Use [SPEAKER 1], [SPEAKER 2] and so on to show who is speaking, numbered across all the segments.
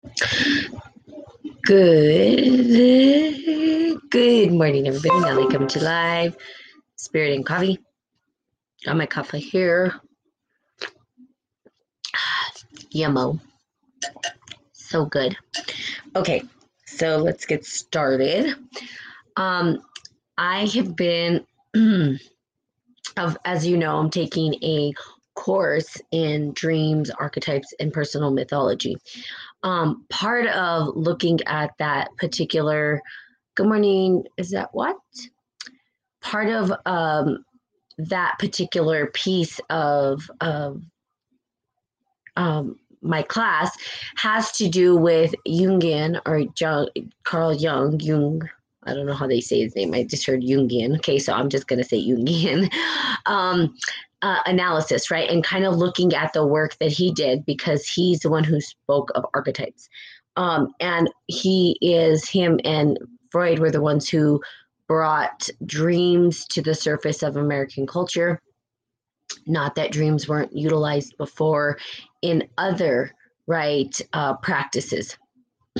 [SPEAKER 1] Good morning, everybody. Now they come to live. Spirit and coffee. Got my coffee here. Yummo. So good. Okay, so let's get started. Um, I have been, as you know, I'm taking a course in dreams, archetypes, and personal mythology. Part of looking at that particular, good morning, is that what? Part of that particular piece of my class has to do with Jungian or Carl Jung. I don't know how they say his name. I just heard Jungian. Okay, so I'm just going to say Jungian analysis, right? And kind of looking at the work that he did because he's the one who spoke of archetypes. And him and Freud were the ones who brought dreams to the surface of American culture. Not that dreams weren't utilized before in other practices,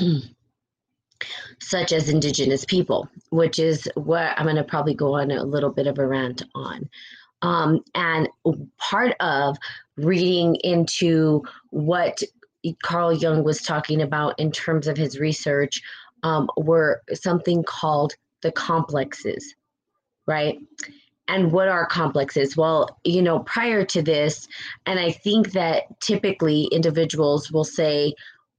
[SPEAKER 1] such as Indigenous people, which is what I'm going to probably go on a little bit of a rant on. And part of reading into what Carl Jung was talking about in terms of his research were something called the complexes, right? And what are complexes? Well, prior to this, and I think that typically individuals will say,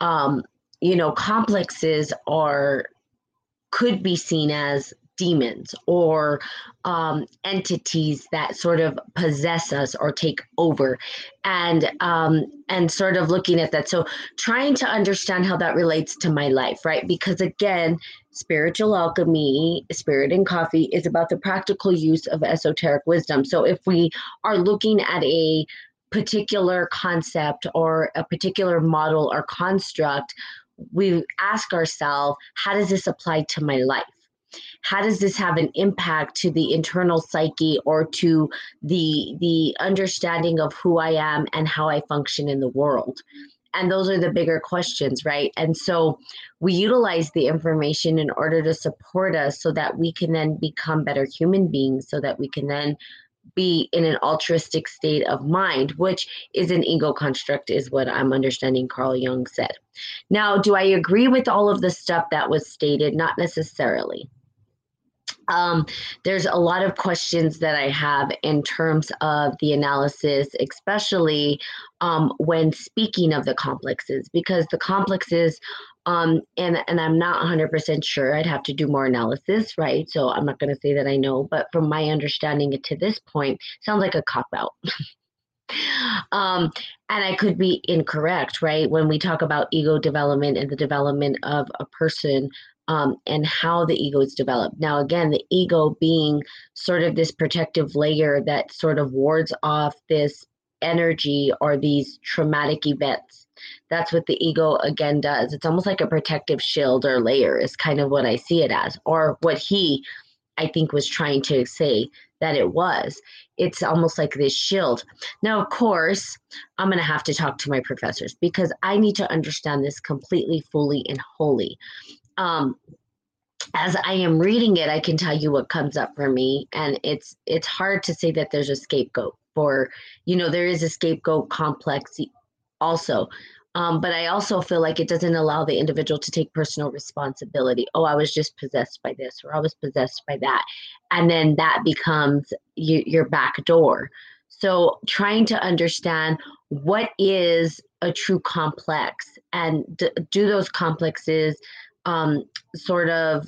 [SPEAKER 1] complexes could be seen as demons or entities that sort of possess us or take over, and sort of looking at that. So trying to understand how that relates to my life, right? Because again, spiritual alchemy, spirit and coffee is about the practical use of esoteric wisdom. So if we are looking at a particular concept or a particular model or construct, we ask ourselves, how does this apply to my life? How does this have an impact to the internal psyche or to the understanding of who I am and how I function in the world? And those are the bigger questions, right? And so we utilize the information in order to support us so that we can then become better human beings, so that we can then be in an altruistic state of mind, which is an ego construct, is what I'm understanding Carl Jung said. Now, do I agree with all of the stuff that was stated? Not necessarily. There's a lot of questions that I have in terms of the analysis, especially when speaking of the complexes, because the complexes, and I'm not 100% sure. I'd have to do more analysis, right? So I'm not going to say that I know, but from my understanding to this point, sounds like a cop out. And I could be incorrect, right? When we talk about ego development and the development of a person, and how the ego is developed. Now, again, the ego being sort of this protective layer that sort of wards off this energy or these traumatic events. That's what the ego, again, does. It's almost like a protective shield or layer, is kind of what I see it as, or what I think, was trying to say that it was. It's almost like this shield. Now, of course, I'm going to have to talk to my professors because I need to understand this completely, fully, and wholly. As I am reading it, I can tell you what comes up for me, and it's hard to say that there's a scapegoat for, there is a scapegoat complex also. But I also feel like it doesn't allow the individual to take personal responsibility. Oh, I was just possessed by this, or I was possessed by that. And then that becomes your back door. So trying to understand what is a true complex, and do those complexes sort of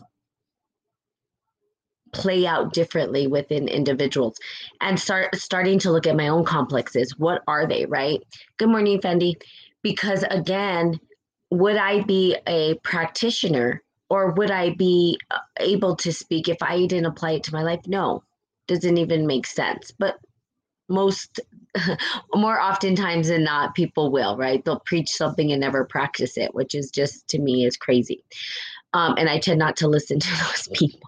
[SPEAKER 1] play out differently within individuals, and starting to look at my own complexes. What are they, right? Good morning, Fendi. Because again, would I be a practitioner, or would I be able to speak if I didn't apply it to my life? No, doesn't even make sense. But most more oftentimes than not, people will, right? They'll preach something and never practice it, which is just, to me, is crazy. And I tend not to listen to those people.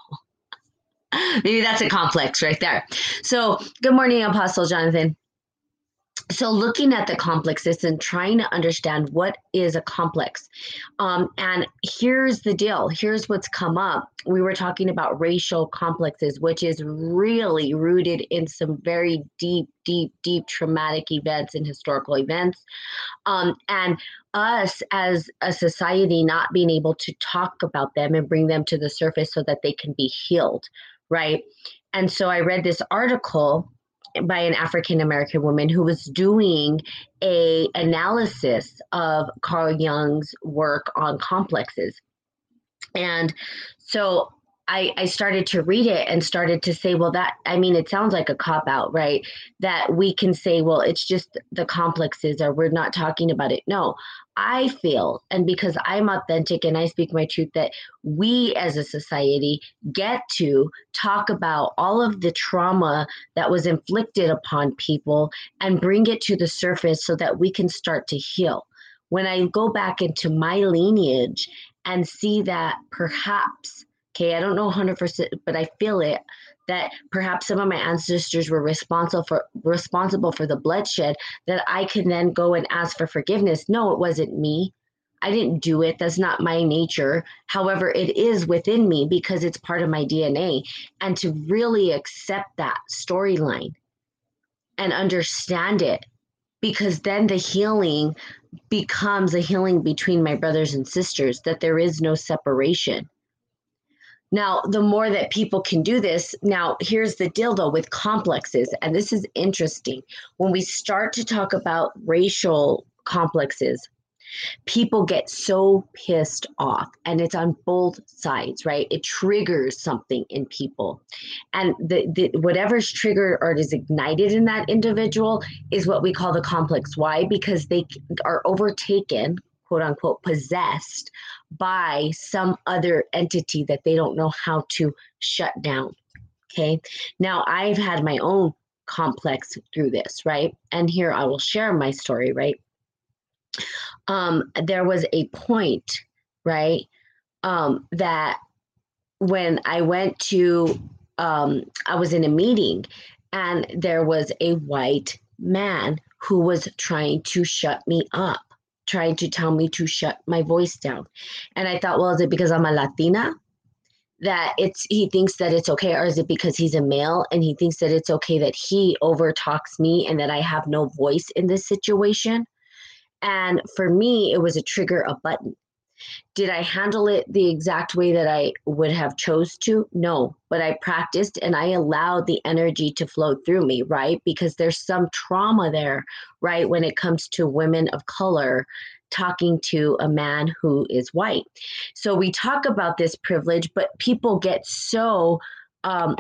[SPEAKER 1] Maybe that's a complex right there. So good morning, Apostle Jonathan. So looking at the complexes and trying to understand what is a complex. And here's the deal. Here's what's come up. We were talking about racial complexes, which is really rooted in some very deep, deep, deep traumatic events and historical events. And us as a society not being able to talk about them and bring them to the surface so that they can be healed, right? And so I read this article by an African American woman who was doing a analysis of Carl Jung's work on complexes. And so I started to read it and started to say, well, that, I mean, it sounds like a cop out, right? That we can say, well, it's just the complexes or we're not talking about it. No, I feel, and because I'm authentic and I speak my truth, that we as a society get to talk about all of the trauma that was inflicted upon people and bring it to the surface so that we can start to heal. When I go back into my lineage and see that perhaps, okay, I don't know 100%, but I feel it, that perhaps some of my ancestors were responsible for the bloodshed, that I can then go and ask for forgiveness. No, it wasn't me. I didn't do it. That's not my nature. However, it is within me because it's part of my DNA. And to really accept that storyline and understand it, because then the healing becomes a healing between my brothers and sisters, that there is no separation. Now, the more that people can do this, now here's the deal though with complexes, and this is interesting. When we start to talk about racial complexes, people get so pissed off, and it's on both sides, right? It triggers something in people, and the whatever's triggered or is ignited in that individual is what we call the complex. Why? Because they are overtaken, quote unquote, possessed by some other entity that they don't know how to shut down. Okay, now I've had my own complex through this, right? And here I will share my story, right? There was a point, right, that when I went to, I was in a meeting and there was a white man who was trying to shut me up, trying to tell me to shut my voice down. And I thought, well, is it because I'm a Latina? That it's he thinks that it's okay, or is it because he's a male and he thinks that it's okay that he overtalks me and that I have no voice in this situation? And for me, it was a trigger, a button. Did I handle it the exact way that I would have chose to? No, but I practiced and I allowed the energy to flow through me, right? Because there's some trauma there, right? When it comes to women of color talking to a man who is white. So we talk about this privilege, but people get um,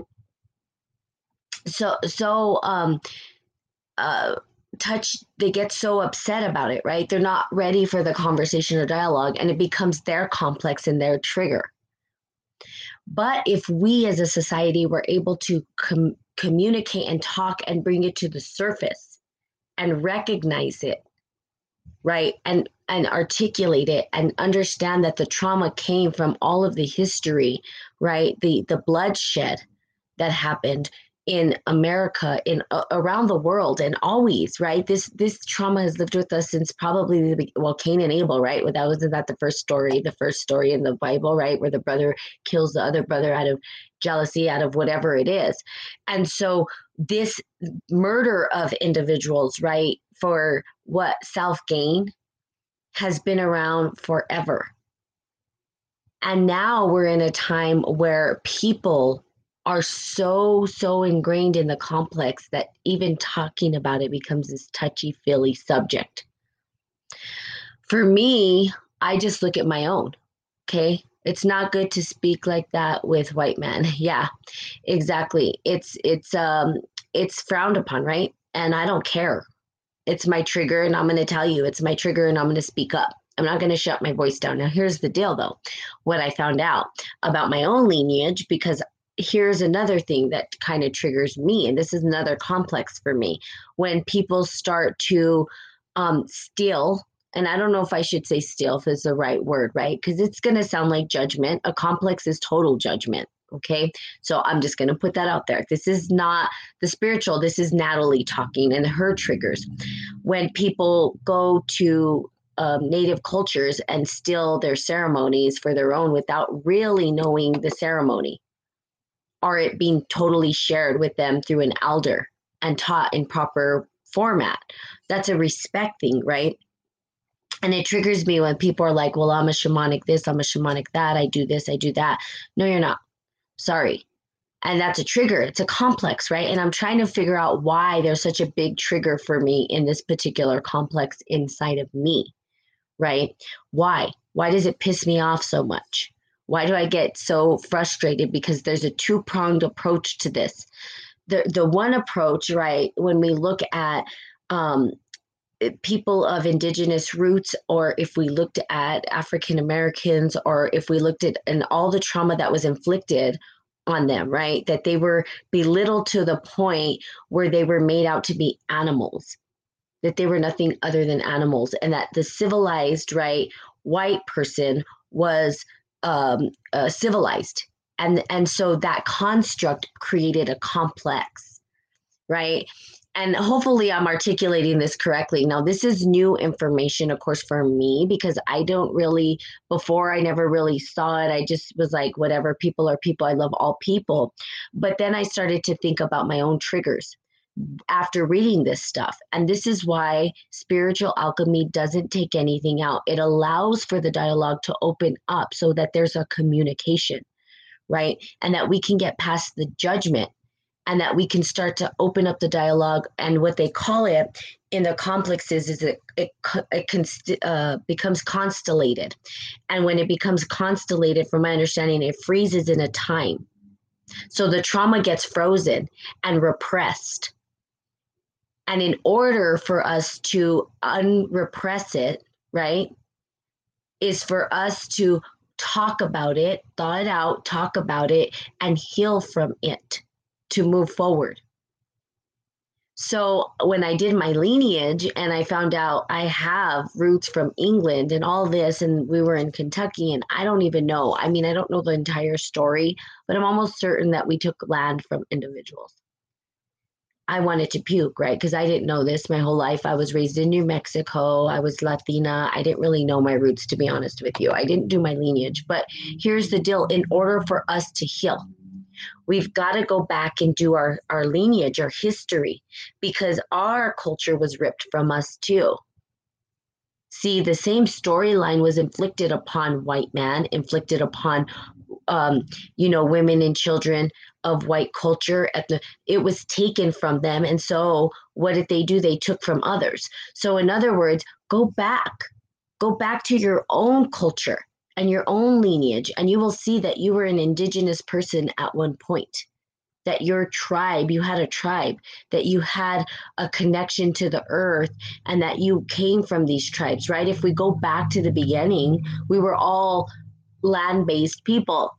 [SPEAKER 1] so uh, they get so upset about it, right? They're not ready for the conversation or dialogue, and it becomes their complex and their trigger. But if we as a society were able to communicate and talk and bring it to the surface and recognize it, right? And articulate it and understand that the trauma came from all of the history, right? The bloodshed that happened in America, in around the world, and always, right? This trauma has lived with us since probably Cain and Abel, right? Well, wasn't that the first story in the Bible, right, where the brother kills the other brother out of jealousy, out of whatever it is, and so this murder of individuals, right, for what self gain, has been around forever. And now we're in a time where people are so ingrained in the complex that even talking about it becomes this touchy feely subject. For me, I just look at my own. Okay, it's not good to speak like that with white men. Yeah, exactly. It's frowned upon, right? And I don't care. It's my trigger, and I'm going to tell you it's my trigger, and I'm going to speak up. I'm not going to shut my voice down. Now, here's the deal, though. What I found out about my own lineage, because here's another thing that kind of triggers me, and this is another complex for me. When people start to steal, and I don't know if I should say steal if it's the right word, right? Because it's going to sound like judgment. A complex is total judgment, Okay. So I'm just going to put that out there. This is not the spiritual. This is Natalie talking and her triggers. When people go to native cultures and steal their ceremonies for their own without really knowing the ceremony, or it being totally shared with them through an elder and taught in proper format. That's a respect thing, right? And it triggers me when people are like, well, I'm a shamanic this, I'm a shamanic that, I do this, I do that. No, you're not. Sorry. And that's a trigger. It's a complex, right? And I'm trying to figure out why there's such a big trigger for me in this particular complex inside of me, right? Why? Why does it piss me off so much? Why do I get so frustrated? Because there's a two-pronged approach to this. The one approach, right, when we look at um, people of indigenous roots, or if we looked at African Americans, or if we looked at and all the trauma that was inflicted on them, right, that they were belittled to the point where they were made out to be animals, that they were nothing other than animals, and that the civilized, right, white person was civilized, and so that construct created a complex, right? And hopefully I'm articulating this correctly. Now, this is new information, of course, for me, because I don't really, before I never really saw it. I just was like, whatever, people are people. I love all people. But then I started to think about my own triggers after reading this stuff. And this is why spiritual alchemy doesn't take anything out. It allows for the dialogue to open up so that there's a communication, right? And that we can get past the judgment, and that we can start to open up the dialogue. And what they call it in the complexes is it becomes constellated. And when it becomes constellated, from my understanding, it freezes in a time. So the trauma gets frozen and repressed. And in order for us to unrepress it, right, is for us to talk about it, thaw it out, talk about it, and heal from it to move forward. So when I did my lineage and I found out I have roots from England and all this, and we were in Kentucky, and I don't even know. I mean, I don't know the entire story, but I'm almost certain that we took land from individuals. I wanted to puke, right? Because I didn't know this my whole life. I was raised in New Mexico. I was Latina. I didn't really know my roots, to be honest with you. I didn't do my lineage. But here's the deal: in order for us to heal, we've got to go back and do our lineage, our history, because our culture was ripped from us too. See, the same storyline was inflicted upon white man, inflicted upon women and children of white culture. It was taken from them, and so what did they do? They took from others. So, in other words, go back to your own culture and your own lineage, and you will see that you were an indigenous person at one point, that your tribe, you had a tribe, that you had a connection to the earth, and that you came from these tribes, right? If we go back to the beginning, we were all land-based people.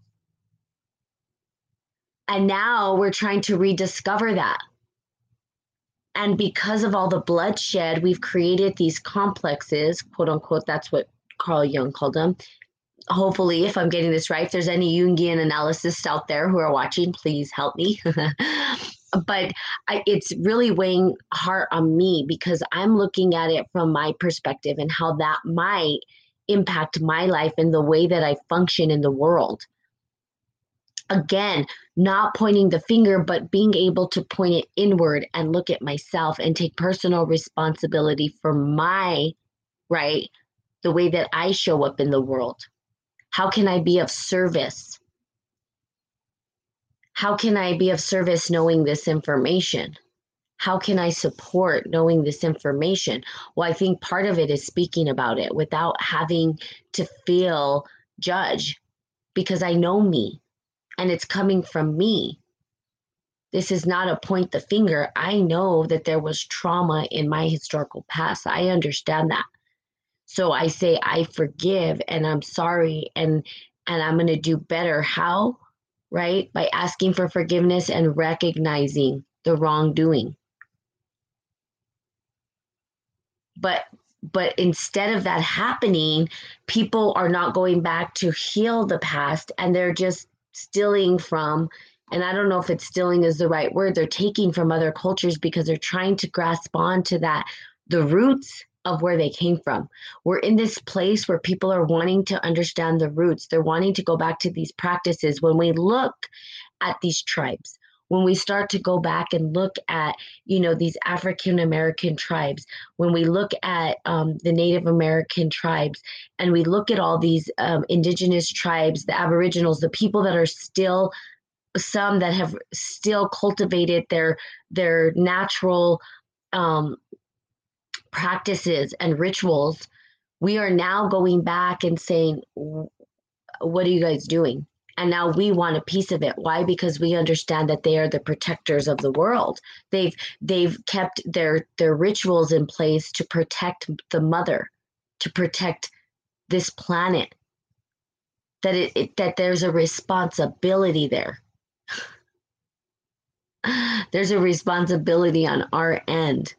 [SPEAKER 1] And now we're trying to rediscover that. And because of all the bloodshed, we've created these complexes, quote unquote, that's what Carl Jung called them. Hopefully, if I'm getting this right, if there's any Jungian analysts out there who are watching, please help me. But it's really weighing hard on me, because I'm looking at it from my perspective and how that might impact my life and the way that I function in the world. Again, not pointing the finger, but being able to point it inward and look at myself and take personal responsibility for my, right, the way that I show up in the world. How can I be of service? How can I be of service knowing this information? How can I support knowing this information? Well, I think part of it is speaking about it without having to feel judged, because I know me and it's coming from me. This is not a point the finger. I know that there was trauma in my historical past. I understand that. So I say I forgive and I'm sorry, and I'm going to do better. How? Right? By asking for forgiveness and recognizing the wrongdoing. But instead of that happening, people are not going back to heal the past, and they're just stealing from, and I don't know if it's stealing is the right word, they're taking from other cultures because they're trying to grasp onto that, the roots of where they came from. We're in this place where people are wanting to understand the roots. They're wanting to go back to these practices. When we look at these tribes, when we start to go back and look at, these African American tribes, when we look at the Native American tribes, and we look at all these indigenous tribes, the Aboriginals, the people that are still, some that have still cultivated their natural um, practices and rituals, we are now going back and saying, what are you guys doing? And now we want a piece of it. Why? Because we understand that they are the protectors of the world. They've kept their rituals in place to protect the mother, to protect this planet. That there's a responsibility there. There's a responsibility on our end.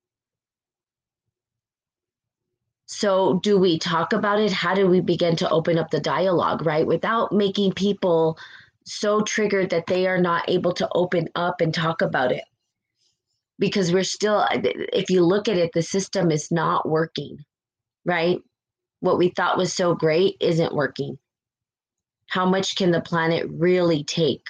[SPEAKER 1] So do we talk about it? How do we begin to open up the dialogue, right? Without making people so triggered that they are not able to open up and talk about it. Because we're still, if you look at it, the system is not working, right? What we thought was so great isn't working. How much can the planet really take?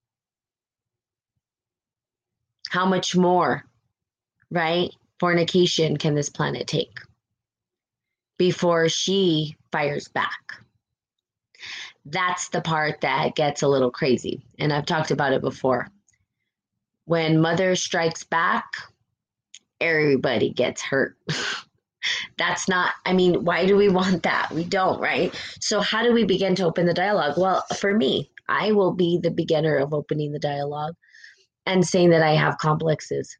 [SPEAKER 1] How much more, right? Fornication can this planet take before she fires back? That's the part that gets a little crazy. And I've talked about it before. When mother strikes back, everybody gets hurt. That's not, I mean, why do we want that? We don't, right? So, how do we begin to open the dialogue? Well, for me, I will be the beginner of opening the dialogue and saying that I have complexes.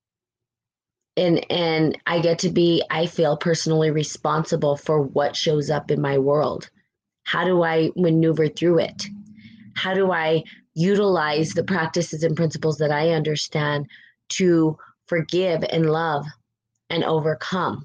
[SPEAKER 1] And I get to be, I feel personally responsible for what shows up in my world. How do I maneuver through it? How do I utilize the practices and principles that I understand to forgive and love and overcome?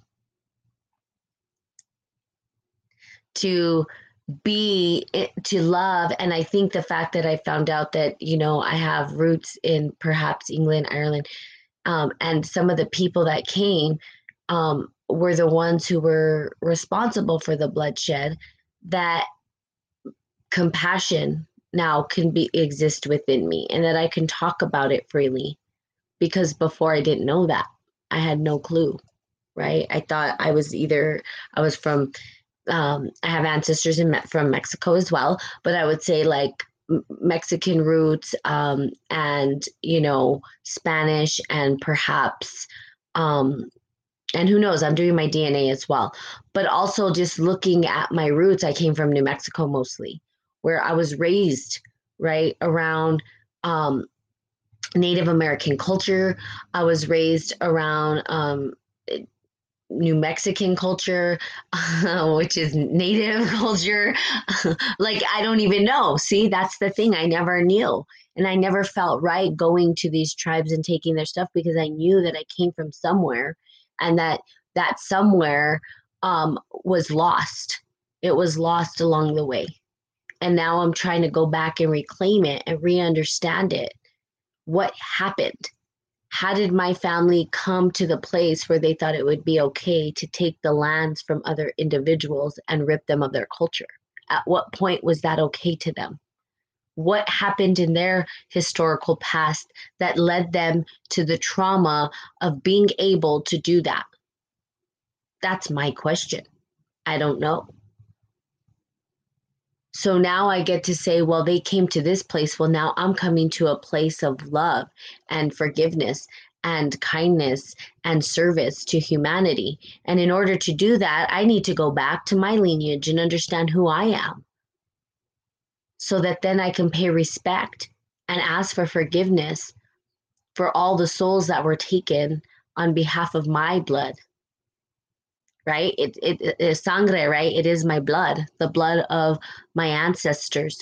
[SPEAKER 1] To love. And I think the fact that I found out that, I have roots in perhaps England, Ireland, and some of the people that came were the ones who were responsible for the bloodshed, that compassion now can exist within me, and that I can talk about it freely, because before I didn't know that. I had no clue, right? I thought I was from I have ancestors from Mexico as well, but I would say like Mexican roots, and Spanish, and perhaps and who knows, I'm doing my DNA as well. But also just looking at my roots, I came from New Mexico mostly, where I was raised right around Native American culture. I was raised around New Mexican culture, which is native culture. Like, I don't even know. See, that's the thing. I never knew. And I never felt right going to these tribes and taking their stuff, because I knew that I came from somewhere, and that somewhere was lost. It was lost along the way. And now I'm trying to go back and reclaim it and re-understand it. What happened? How did my family come to the place where they thought it would be okay to take the lands from other individuals and rip them of their culture? At what point was that okay to them? What happened in their historical past that led them to the trauma of being able to do that? That's my question. I don't know. So now I get to say, well, they came to this place. Well, now I'm coming to a place of love and forgiveness and kindness and service to humanity. And in order to do that, I need to go back to my lineage and understand who I am, so that then I can pay respect and ask for forgiveness for all the souls that were taken on behalf of my blood. Right? It is sangre, right? It is my blood, the blood of my ancestors.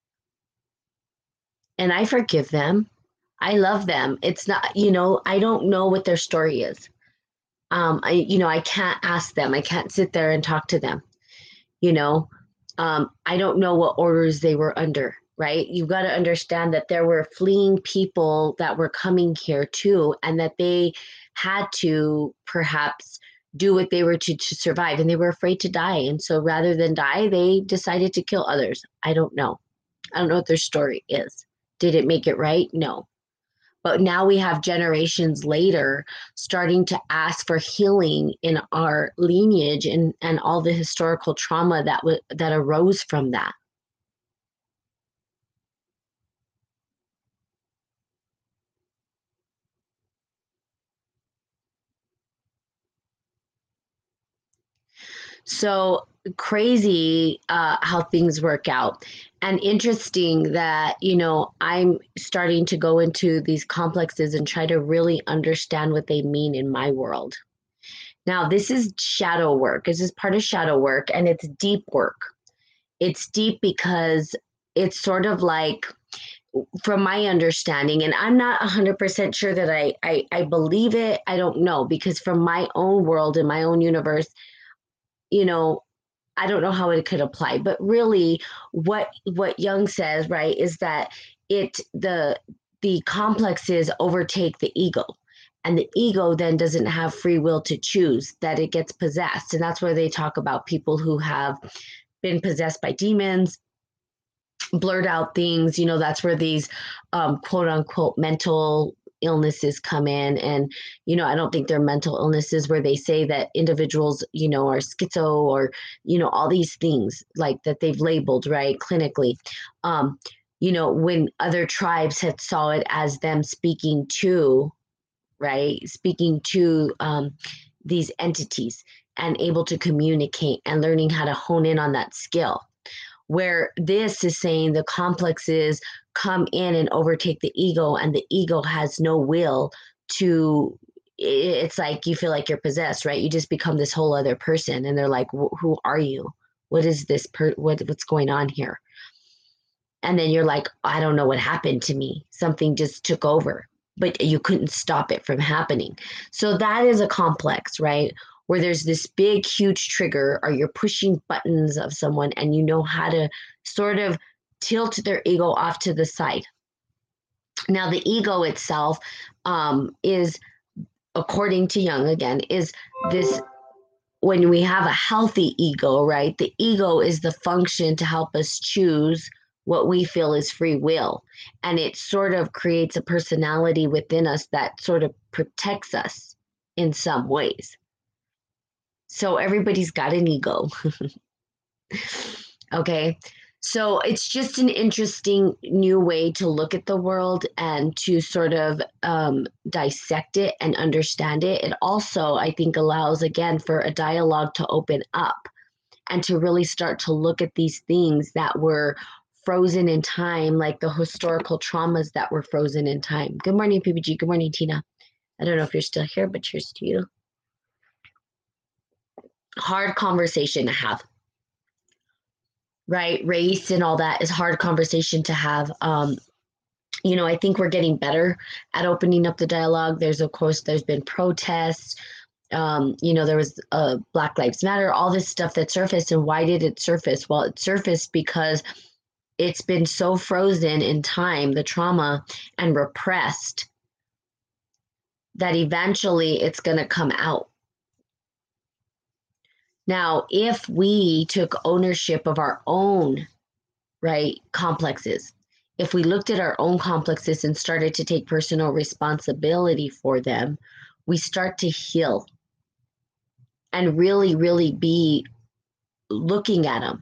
[SPEAKER 1] And I forgive them. I love them. It's not, I don't know what their story is. I can't ask them. I can't sit there and talk to them. I don't know what orders they were under. right? You've got to understand that there were fleeing people that were coming here too, and that they had to perhaps do what they were to survive, and they were afraid to die. And so rather than die, they decided to kill others. I don't know. I don't know what their story is. Did it make it right? No. But now we have generations later starting to ask for healing in our lineage and all the historical trauma that arose from that. So crazy how things work out. And interesting that, I'm starting to go into these complexes and try to really understand what they mean in my world. Now, this is shadow work. This is part of shadow work, and it's deep work. It's deep because it's sort of like, from my understanding, and I'm not 100% sure that I believe it. I don't know, because from my own world and my own universe, you know, I don't know how it could apply, but really what Jung says, right, is that it the complexes overtake the ego. And the ego then doesn't have free will to choose, that it gets possessed. And that's where they talk about people who have been possessed by demons, blurred out things. That's where these quote unquote mental illnesses come in. And I don't think they're mental illnesses, where they say that individuals are schizo, or all these things like that they've labeled, right, clinically. um when other tribes had saw it as them speaking to, right, speaking to these entities, and able to communicate and learning how to hone in on that skill. Where this is saying the complexes come in and overtake the ego, and the ego has no will to. It's like you feel like you're possessed, right? You just become this whole other person, and they're like, who are you? What is this what's going on here? And then you're like, I don't know what happened to me. Something just took over, but you couldn't stop it from happening. So that is a complex, right? Where there's this big, huge trigger, or you're pushing buttons of someone, and you know how to sort of tilt their ego off to the side. Now, the ego itself is, according to Jung, again, is this. When we have a healthy ego, right, the ego is the function to help us choose what we feel is free will. And it sort of creates a personality within us that sort of protects us in some ways. So everybody's got an ego. Okay. So it's just an interesting new way to look at the world and to sort of dissect it and understand it. It also, I think, allows, again, for a dialogue to open up and to really start to look at these things that were frozen in time, like the historical traumas that were frozen in time. Good morning, PPG. Good morning, Tina. I don't know if you're still here, but cheers to you. Hard conversation to have, right? Race and all that is hard conversation to have. I think we're getting better at opening up the dialogue. Of course, there's been protests. There was Black Lives Matter, all this stuff that surfaced. And why did it surface? Well, it surfaced because it's been so frozen in time, the trauma, and repressed, that eventually it's going to come out. Now, if we took ownership of our own, right, complexes, if we looked at our own complexes and started to take personal responsibility for them, we start to heal and really, really be looking at them.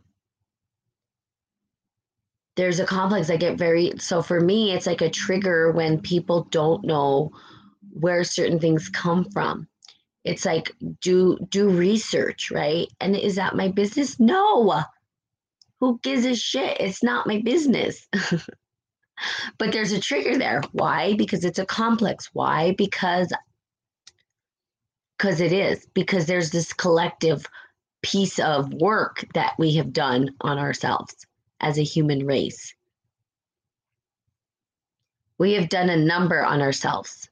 [SPEAKER 1] There's a complex I get so for me, it's like a trigger when people don't know where certain things come from. It's like, do research, right? And is that my business? No. Who gives a shit? It's not my business. But there's a trigger there. Why? Because it's a complex. Why? Because it is. Because there's this collective piece of work that we have done on ourselves as a human race. We have done a number on ourselves.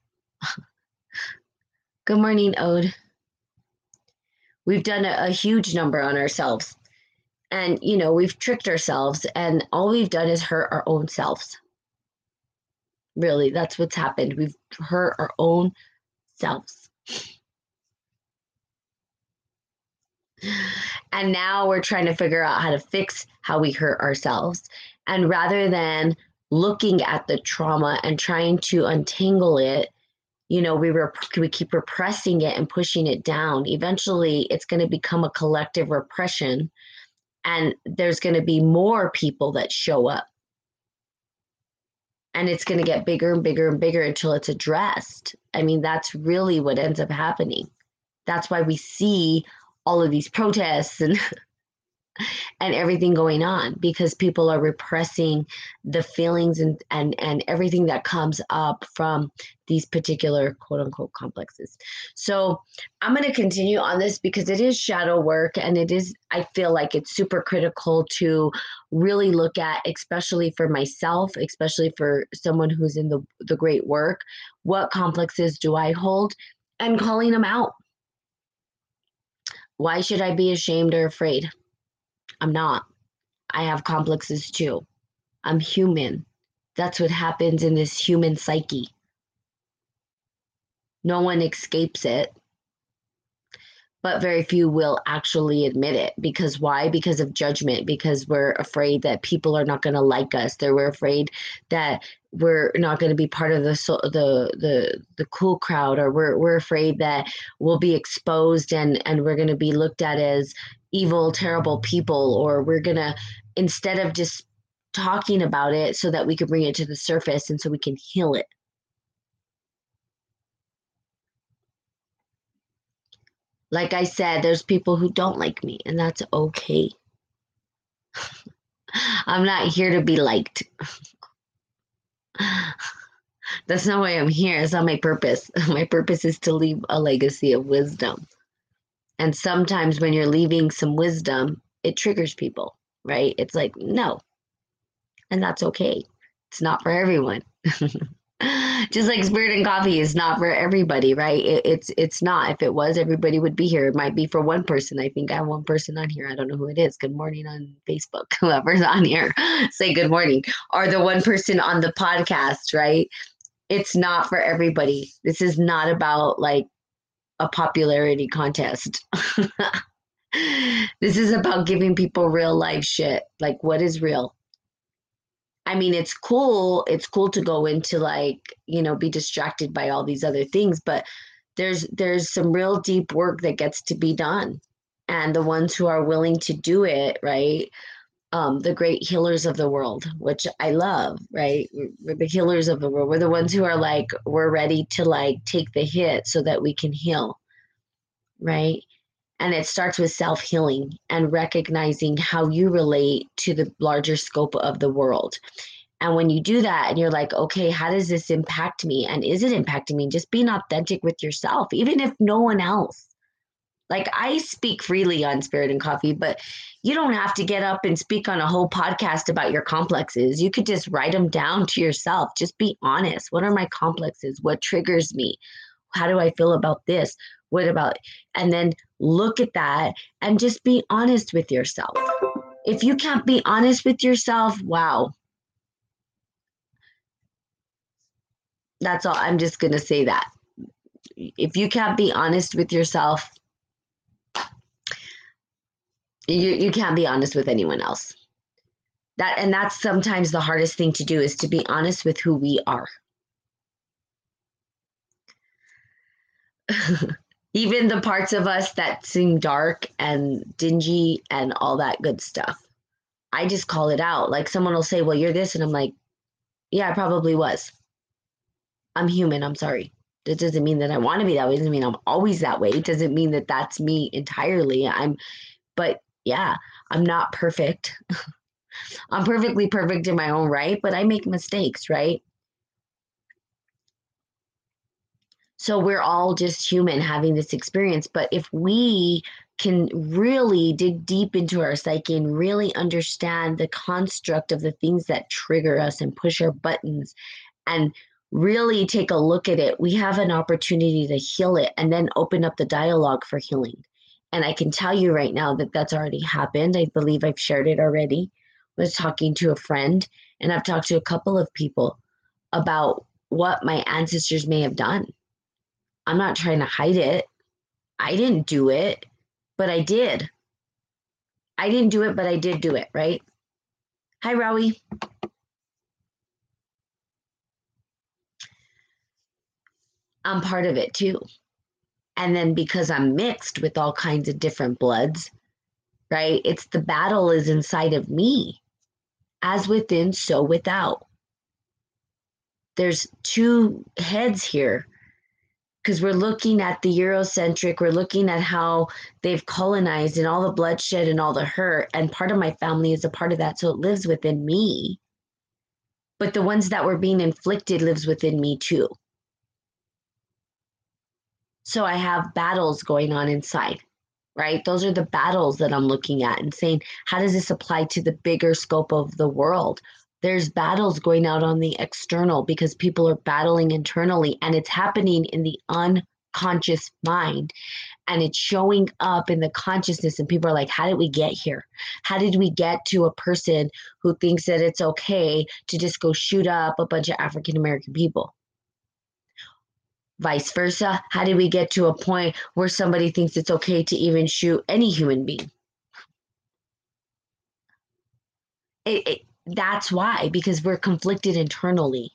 [SPEAKER 1] Good morning, Ode. We've done a huge number on ourselves. And, we've tricked ourselves, and all we've done is hurt our own selves. Really, that's what's happened. We've hurt our own selves. And now we're trying to figure out how to fix how we hurt ourselves. And rather than looking at the trauma and trying to untangle it, we keep repressing it and pushing it down. Eventually, it's going to become a collective repression, and there's going to be more people that show up. And it's going to get bigger and bigger and bigger until it's addressed. I mean, that's really what ends up happening. That's why we see all of these protests and everything going on, because people are repressing the feelings and everything that comes up from these particular quote unquote complexes. So I'm going to continue on this because it is shadow work, and I feel like it's super critical to really look at, especially for myself, especially for someone who's in the great work. What complexes do I hold, and calling them out? Why should I be ashamed or afraid? I'm not. I have complexes too. I'm human. That's what happens in this human psyche. No one escapes it, but very few will actually admit it. Because why? Because of judgment, because we're afraid that people are not going to like us. We're afraid that we're not going to be part of the cool crowd, or we're afraid that we'll be exposed and we're going to be looked at as evil, terrible people, or we're going to, instead of just talking about it so that we can bring it to the surface and so we can heal it. Like I said, there's people who don't like me, and that's okay. I'm not here to be liked. That's not why I'm here. It's not my purpose. My purpose is to leave a legacy of wisdom. And sometimes when you're leaving some wisdom, it triggers people, right? It's like, no. And that's okay. It's not for everyone. Just like Spirit and Coffee is not for everybody, right? It's not. If it was, everybody would be here. It might be for one person. I think I have one person on here. I don't know who it is. Good morning on Facebook. Whoever's on here, say good morning. Or the one person on the podcast, right? It's not for everybody. This is not about like a popularity contest. This is about giving people real life shit. Like, what is real? I mean, it's cool. It's cool to go into like, be distracted by all these other things, but there's some real deep work that gets to be done. And the ones who are willing to do it, right? The great healers of the world, which I love, right? We're the healers of the world. We're the ones who are like, we're ready to like take the hit so that we can heal, right? And it starts with self-healing and recognizing how you relate to the larger scope of the world. And when you do that and you're like, okay, how does this impact me? And is it impacting me? Just being authentic with yourself, even if no one else. Like, I speak freely on Spirit and Coffee, but you don't have to get up and speak on a whole podcast about your complexes. You could just write them down to yourself. Just be honest. What are my complexes? What triggers me? How do I feel about this? What about, and then look at that and just be honest with yourself. If you can't be honest with yourself, wow. That's all. I'm just going to say that. If you can't be honest with yourself, you can't be honest with anyone else. That's sometimes the hardest thing to do, is to be honest with who we are. Even the parts of us that seem dark and dingy and all that good stuff. I just call it out. Like, someone will say, well, you're this. And I'm like, yeah, I probably was. I'm human. I'm sorry. That doesn't mean that I want to be that way. It doesn't mean I'm always that way. It doesn't mean that that's me entirely. But yeah, I'm not perfect. I'm perfectly perfect in my own right, but I make mistakes, right? So we're all just human having this experience. But if we can really dig deep into our psyche and really understand the construct of the things that trigger us and push our buttons, and really take a look at it, we have an opportunity to heal it and then open up the dialogue for healing. And I can tell you right now that that's already happened. I believe I've shared it already. I was talking to a friend, and I've talked to a couple of people about what my ancestors may have done. I'm not trying to hide it. I didn't do it, but I did. I didn't do it, but I did do it, right? Hi, Rowie. I'm part of it too. And then because I'm mixed with all kinds of different bloods, right? It's the battle is inside of me, as within, so without. There's two heads here because we're looking at the Eurocentric, we're looking at how they've colonized and all the bloodshed and all the hurt. And part of my family is a part of that. So it lives within me. But the ones that were being inflicted lives within me too. So I have battles going on inside, right? Those are the battles that I'm looking at and saying, how does this apply to the bigger scope of the world? There's battles going out on the external because people are battling internally, and it's happening in the unconscious mind, and it's showing up in the consciousness, and people are like, how did we get here? How did we get to a person who thinks that it's okay to just go shoot up a bunch of African American people? Vice versa, how did we get to a point where somebody thinks it's okay to even shoot any human being? That's why, because we're conflicted internally.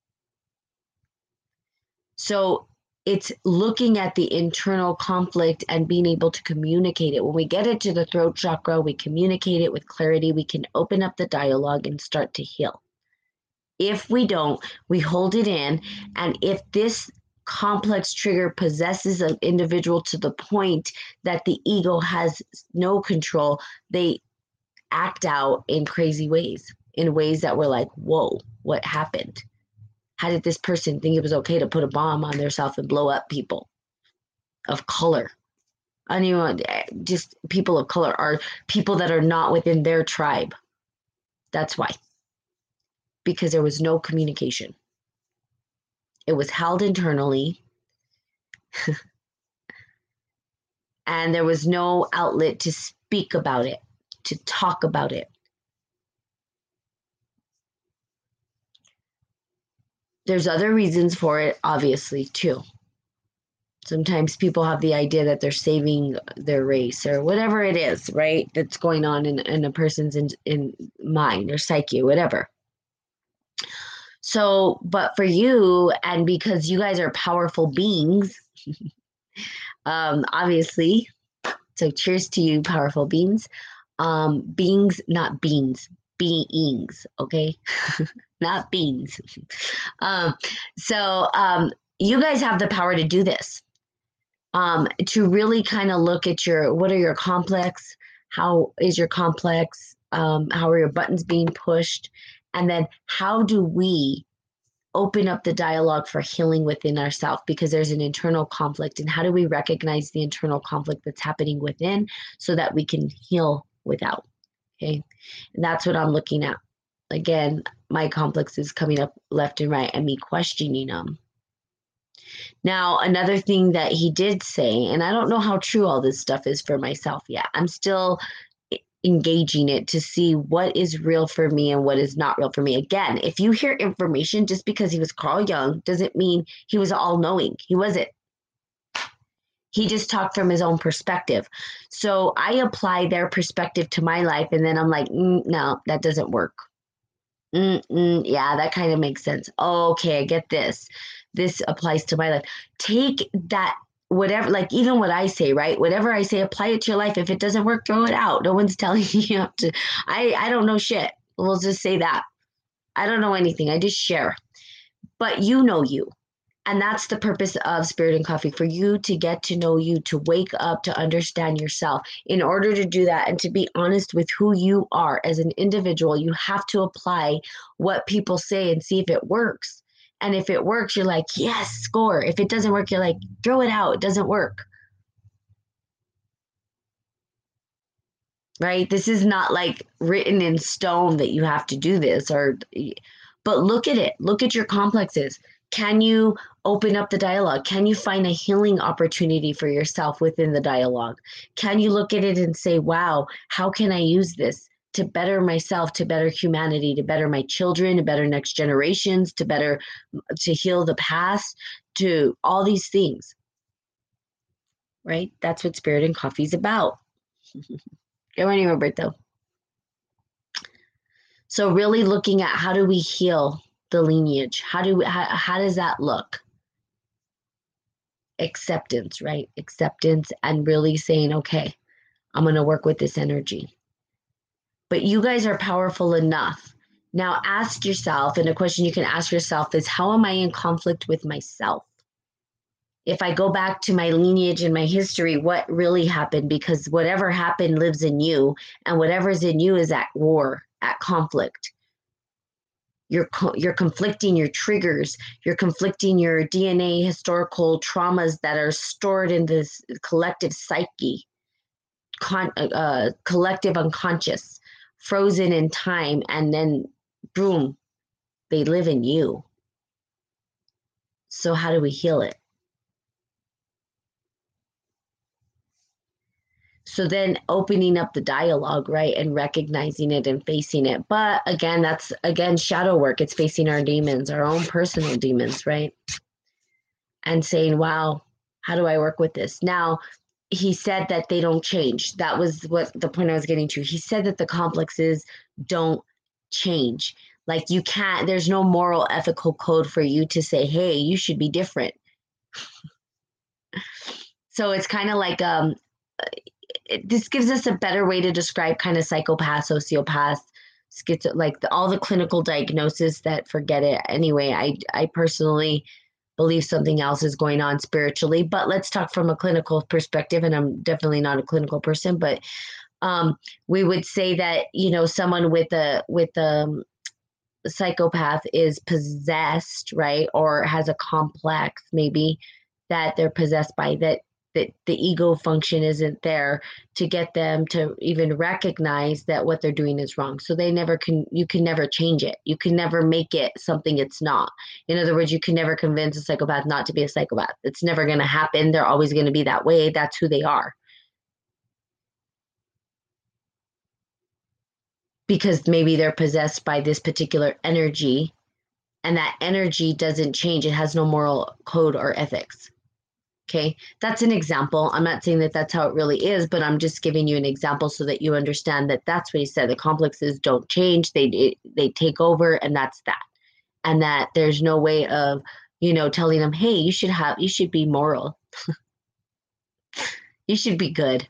[SPEAKER 1] So it's looking at the internal conflict and being able to communicate it. When we get into the throat chakra, we communicate it with clarity. We can open up the dialogue and start to heal. If we don't, we hold it in. And if this complex trigger possesses an individual to the point that the ego has no control, they act out in crazy ways, in ways that we're like, whoa, what happened? How did this person think it was okay to put a bomb on themselves and blow up people of color? Anyone, just people of color are people that are not within their tribe. That's why. Because there was no communication. It was held internally, and there was no outlet to speak about it, to talk about it. There's other reasons for it, obviously, too. Sometimes people have the idea that they're saving their race or whatever it is, right? That's going on in a person's in mind or psyche or whatever. So, but for you, and because you guys are powerful beings, obviously, so cheers to you, powerful beings. Beings, not beans, beings, okay? Not beans. Um, so you guys have the power to do this. To really kind of look at what are your complex, how is your complex, how are your buttons being pushed, and then how do we open up the dialogue for healing within ourselves, because there's an internal conflict, and how do we recognize the internal conflict that's happening within so that we can heal without. Okay, and that's what I'm looking at. Again, my complex is coming up left and right and me questioning them. Now, another thing that he did say, and I don't know how true all this stuff is for myself yet. I'm still engaging it to see what is real for me and what is not real for me. Again, if you hear information, just because he was Carl Jung doesn't mean he was all knowing. He wasn't. He just talked from his own perspective. So I apply their perspective to my life, and then I'm like, no, that doesn't work. Yeah, that kind of makes sense. Oh, okay, I get this. This applies to my life. Take that, whatever, like even what I say, right? Whatever I say, apply it to your life. If it doesn't work, throw it out. No one's telling you have to. I don't know shit. We'll just say that. I don't know anything. I just share. But you know you. And that's the purpose of Spirit and Coffee, for you to get to know you, to wake up, to understand yourself. In order to do that and to be honest with who you are as an individual, you have to apply what people say and see if it works. And if it works, you're like, yes, score. If it doesn't work, you're like, throw it out. It doesn't work. Right? This is not like written in stone that you have to do this, but look at it. Look at your complexes. Can you open up the dialogue? Can you find a healing opportunity for yourself within the dialogue? Can you look at it and say, wow, how can I use this to better myself, to better humanity, to better my children, to better next generations, to heal the past, to all these things, right? That's what Spirit and Coffee is about. Good morning, Roberto. So really looking at how do we heal the lineage? How does that look? Acceptance, right? Acceptance and really saying, okay, I'm going to work with this energy. But you guys are powerful enough. Now ask yourself, and a question you can ask yourself is, how am I in conflict with myself? If I go back to my lineage and my history, what really happened? Because whatever happened lives in you, and whatever's in you is at war, at conflict. You're conflicting your triggers, you're conflicting your DNA historical traumas that are stored in this collective psyche, collective unconscious, frozen in time, and then boom, they live in you. So how do we heal it? So then opening up the dialogue, right, and recognizing it and facing it. But again, that's shadow work. It's facing our demons, our own personal demons, right? And saying, wow, how do I work with this? Now, he said that they don't change. That was what the point I was getting to. He said that the complexes don't change. Like you can't, there's no moral ethical code for you to say, hey, you should be different. So it's kind of like this gives us a better way to describe kind of psychopath, sociopath, all the clinical diagnosis that forget it. Anyway, I personally believe something else is going on spiritually, but let's talk from a clinical perspective. And I'm definitely not a clinical person, but we would say that, someone with a psychopath is possessed, right? Or has a complex, maybe, that they're possessed by, that the ego function isn't there to get them to even recognize that what they're doing is wrong. So you can never change it. You can never make it something it's not. In other words, you can never convince a psychopath not to be a psychopath. It's never going to happen. They're always going to be that way. That's who they are. Because maybe they're possessed by this particular energy, and that energy doesn't change. It has no moral code or ethics. Okay, that's an example. I'm not saying that that's how it really is, but I'm just giving you an example so that you understand that that's what he said. The complexes don't change; they take over, and that's that. And that there's no way of, telling them, hey, you should be moral, you should be good.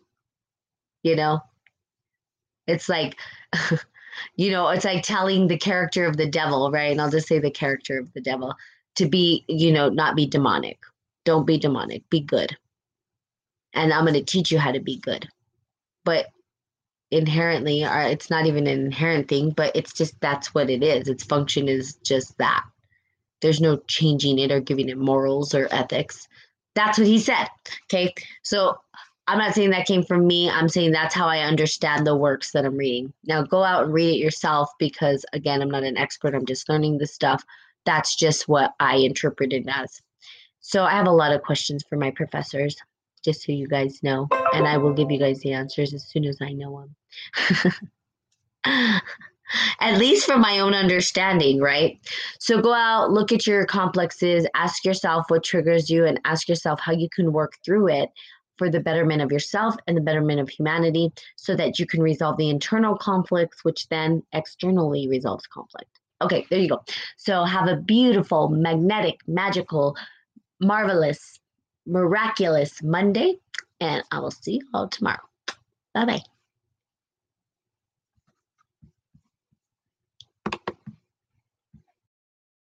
[SPEAKER 1] It's like, it's like telling the character of the devil, right? And I'll just say the character of the devil to be, not be demonic. Don't be demonic. Be good. And I'm going to teach you how to be good. But inherently, it's not even an inherent thing, but it's just that's what it is. Its function is just that. There's no changing it or giving it morals or ethics. That's what he said. Okay. So I'm not saying that came from me. I'm saying that's how I understand the works that I'm reading. Now go out and read it yourself because, again, I'm not an expert. I'm just learning this stuff. That's just what I interpret it as. So I have a lot of questions for my professors, just so you guys know. And I will give you guys the answers as soon as I know them. At least from my own understanding, right? So go out, look at your complexes, ask yourself what triggers you, and ask yourself how you can work through it for the betterment of yourself and the betterment of humanity so that you can resolve the internal conflicts, which then externally resolves conflict. Okay, there you go. So have a beautiful, magnetic, magical, marvelous, miraculous Monday, and I will see you all tomorrow. Bye-bye.